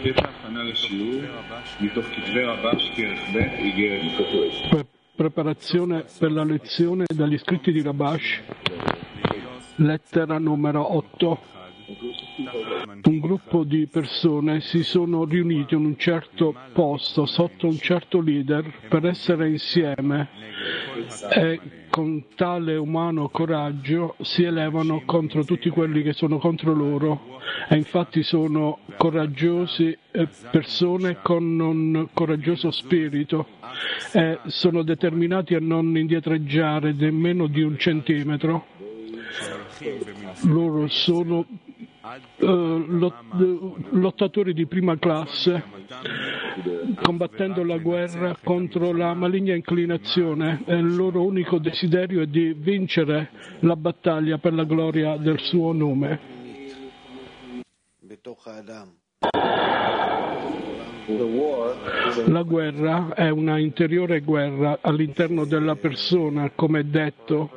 Preparazione per la lezione dagli scritti di Rabash, lettera numero 8. Un gruppo di persone si sono riuniti in un certo posto, sotto un certo leader, per essere insieme e con tale umano coraggio si elevano contro tutti quelli che sono contro loro, e infatti sono coraggiosi persone con un coraggioso spirito e sono determinati a non indietreggiare nemmeno di un centimetro. Loro sono lottatori di prima classe, combattendo la guerra contro la maligna inclinazione, e il loro unico desiderio è di vincere la battaglia per la gloria del suo nome. La guerra è una interiore guerra all'interno della persona, come è detto.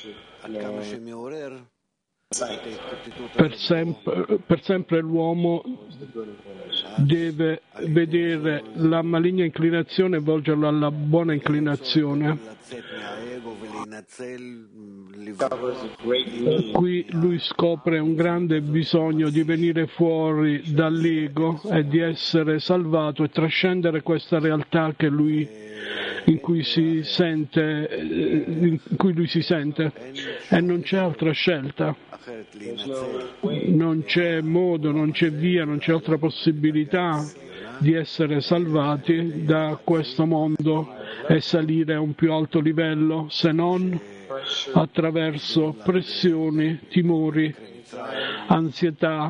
Per sempre l'uomo deve vedere la maligna inclinazione e volgerla alla buona inclinazione. Qui lui scopre un grande bisogno di venire fuori dall'ego e di essere salvato e trascendere questa realtà che lui in cui lui si sente, e non c'è altra scelta, non c'è modo, non c'è via, non c'è altra possibilità di essere salvati da questo mondo e salire a un più alto livello, se non attraverso pressioni, timori, ansietà,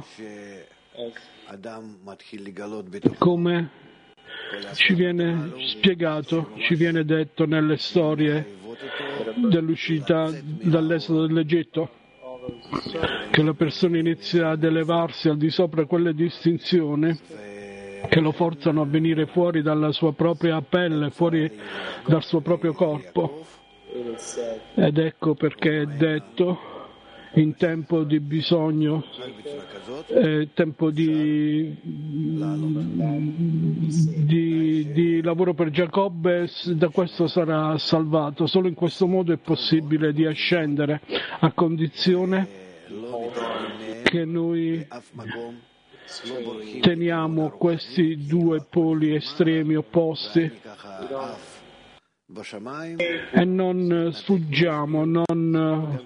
come ci viene spiegato, ci viene detto nelle storie dell'uscita dall'esodo dell'Egitto, che la persona inizia ad elevarsi al di sopra quelle distinzioni che lo forzano a venire fuori dalla sua propria pelle, fuori dal suo proprio corpo. Ed ecco perché è detto: in tempo di bisogno, tempo di lavoro per Giacobbe, da questo sarà salvato. Solo in questo modo è possibile di ascendere, a condizione che noi teniamo questi due poli estremi opposti e non sfuggiamo, non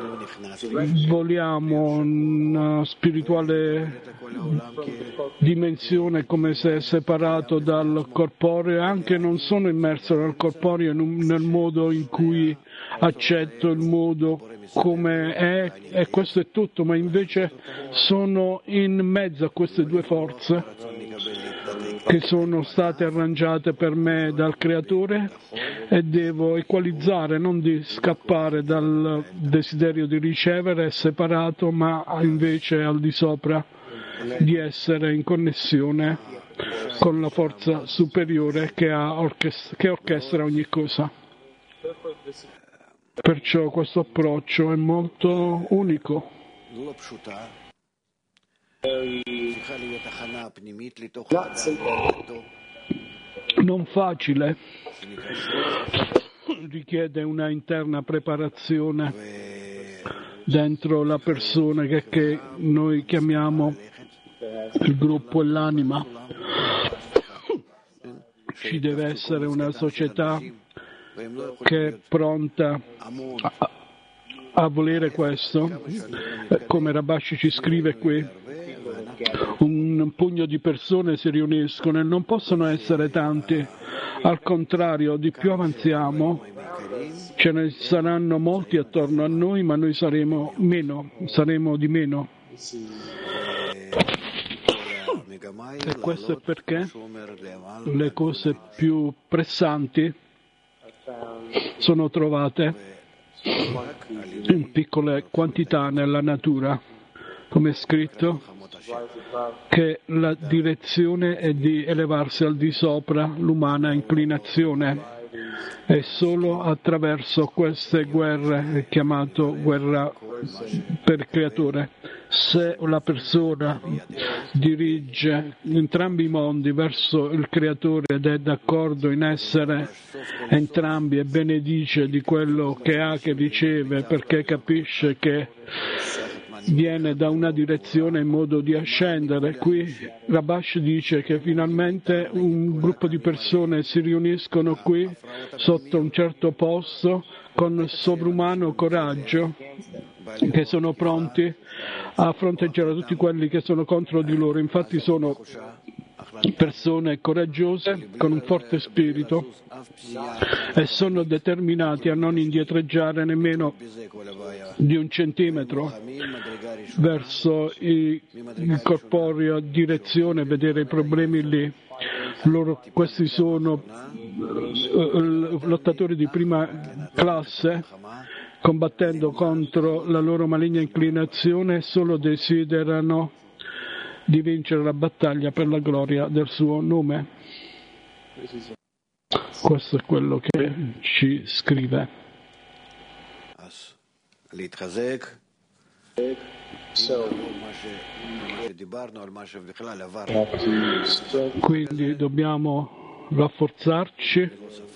voliamo una spirituale dimensione come se separato dal corporeo, anche non sono immerso nel corporeo nel modo in cui accetto il modo come è, e questo è tutto, ma invece sono in mezzo a queste due forze che sono state arrangiate per me dal Creatore, e devo equalizzare, non di scappare dal desiderio di ricevere separato, ma invece al di sopra, di essere in connessione con la forza superiore che orchestra ogni cosa. Perciò questo approccio è molto unico. Non facile, richiede una interna preparazione dentro la persona che noi chiamiamo il gruppo e l'anima. Ci deve essere una società che è pronta a volere questo, come Rabash ci scrive qui. Un pugno di persone si riuniscono e non possono essere tanti, al contrario, di più avanziamo, ce ne saranno molti attorno a noi, ma noi saremo di meno. E questo è perché le cose più pressanti sono trovate in piccole quantità nella natura, come è scritto, che la direzione è di elevarsi al di sopra l'umana inclinazione, e solo attraverso queste guerre, chiamato guerra per il Creatore, Se la persona dirige entrambi i mondi verso il Creatore ed è d'accordo in essere entrambi e benedice di quello che ha, che riceve, perché capisce che viene da una direzione in modo di ascendere. Qui Rabash dice che finalmente un gruppo di persone si riuniscono qui sotto un certo posto con sovrumano coraggio, che sono pronti a fronteggiare tutti quelli che sono contro di loro. Infatti sono persone coraggiose con un forte spirito e sono determinati a non indietreggiare nemmeno di un centimetro verso il corporeo direzione, vedere i problemi lì. Questi sono lottatori di prima classe, combattendo contro la loro maligna inclinazione, solo desiderano di vincere la battaglia per la gloria del suo nome. Questo è quello che ci scrive. Quindi dobbiamo rafforzarci,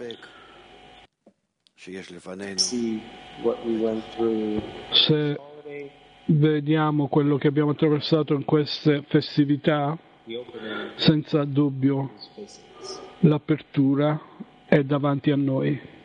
se vediamo quello che abbiamo attraversato in queste festività, senza dubbio l'apertura è davanti a noi.